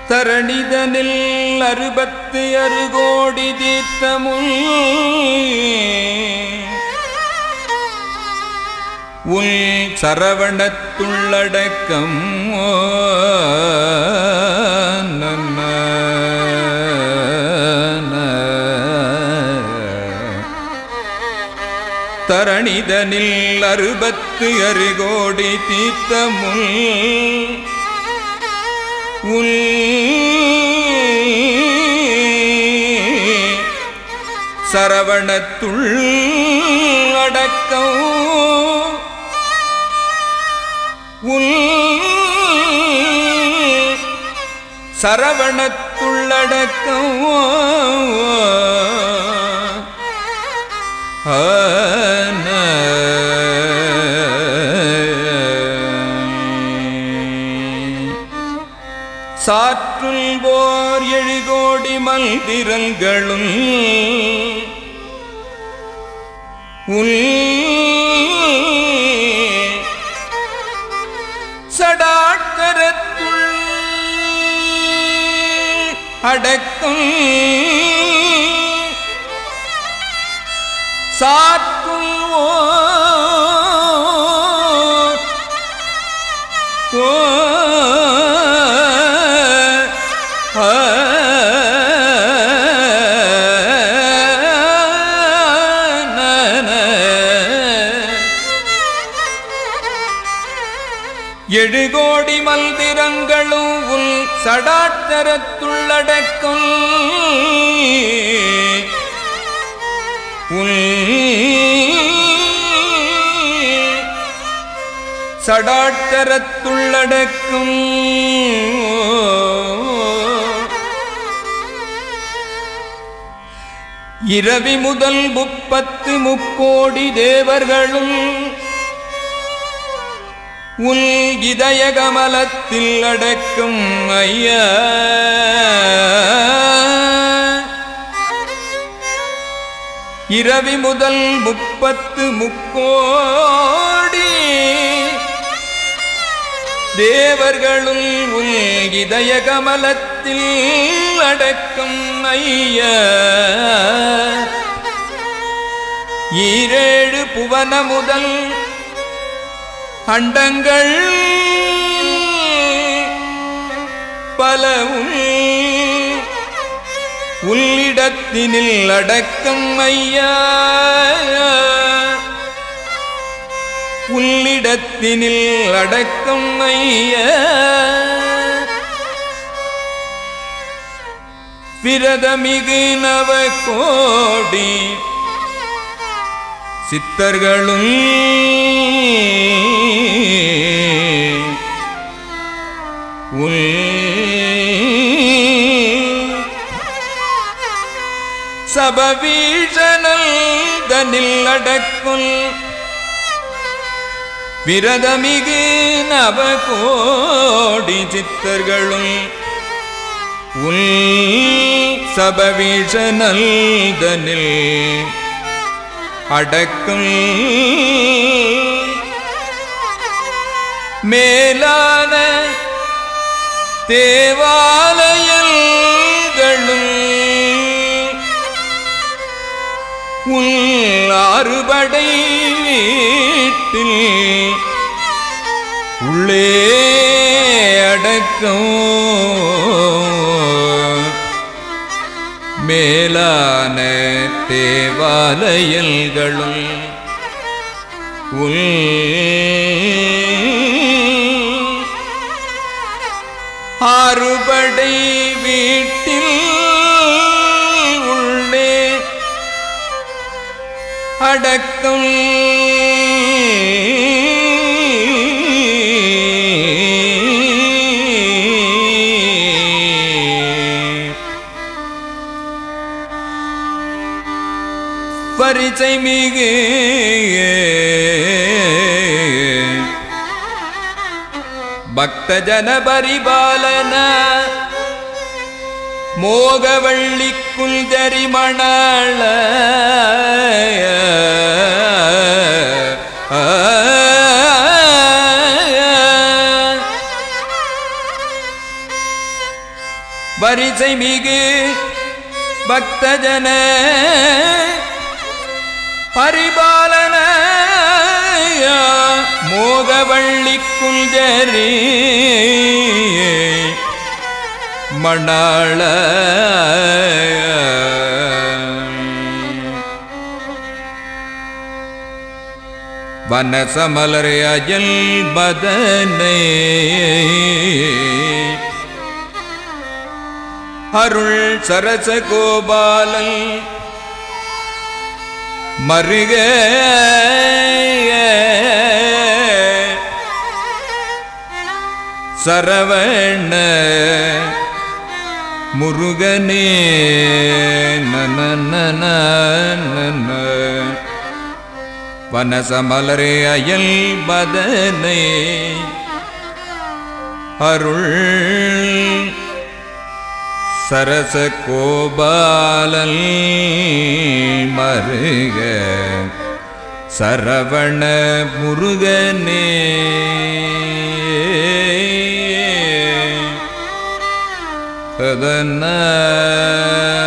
தரணிதனில் 66 கோடி தீர்த்தமுள் உள் சரவணத்துள்ளடக்கம் தரணிதனில் 66 கோடி தீர்த்தமுள் உள் சரவணத்துள் அடக்கம் உள் சரவணத்துள்ளடக்கம் சாற்றுள் போர் 7 கோடி மல்திரங்களும் உள் சடாட்கரத்துள் அடக்கும் சாற்றுள் ஏழு கோடி மல்திரங்களும் உள் சடாட்கரத்துள்ளடக்கும் உள் சடாட்கரத்துள்ளடக்கும் இரவி முதல் 30 முக்கோடி தேவர்களும் உள் இதய கமலத்தில் அடக்கும் ஐயா இரவி முதல் 30 முக்கோடி தேவர்களும் உள் இதய கமலத்தில் அடக்கும் ஐயா ஈரேழு புவன முதல் அண்டங்கள் பல உள்ளிடத்தினில் அடக்கம் ஐயா உள்ளிடத்தினில் அடக்கம் ஐயா விரதமிகு நவகோடி சித்தர்களும் சபவீஷனல் தனில் அடக்கும் விரதமிகு நவகோடி சித்தர்களும் உள் சபவீஷனல் தனில் அடக்கும் மேலான தேவாலயங்களும் உள் ஆறுபடை வீட்டில் உள்ளே அடக்கம் மேலான தேவாலயங்களும் உள் ஆறுபடை வீட்டில் உள்ளே அடக்கம் பரிசை மிகு பக்த ஜன பரிபாலன மோகவள்ளி குல்ஜரிமணாள வரிசை மிகு பக்தஜன பரிபாலன மோகவள்ளி குஞ்சரி மணாள வனசமலர் அயல் பதனை அருள் சரச கோபாலன் மருக சரவண முருகனே நன வனசமலரே அயல் பதனை அருள் சரச கோபாலன் மருக சரவண முருகனே பதன